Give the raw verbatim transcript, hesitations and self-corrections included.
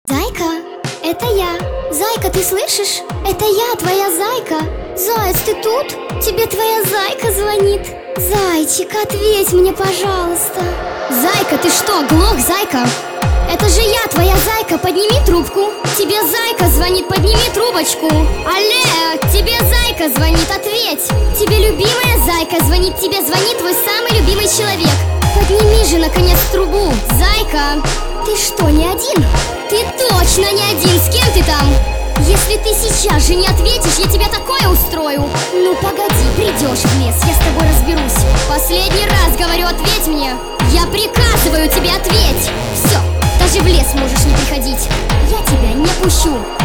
Зайка, это я. Зайка, ты слышишь? Это я, твоя зайка. Заяц, ты тут? Тебе твоя зайка звонит. Зайчик, ответь мне, пожалуйста. Зайка, ты что, глох, зайка? Это же я, твоя зайка, подними трубку. Тебе зайка звонит, подними трубочку. Алле, тебе зайка звонит, ответь. Тебе любимая зайка звонит, тебе звонит твой самый любимый человек. Подними же, наконец, трубу. Зайка, ты что, не один? Ты точно не один, с кем ты там? Если ты сейчас же не ответишь, я тебе такое устрою. Ну погоди, придешь в лес, я с тобой разберусь. Последний раз говорю, ответь мне. Я приказываю тебе, ответь. Все, даже в лес можешь не приходить. Я тебя не пущу.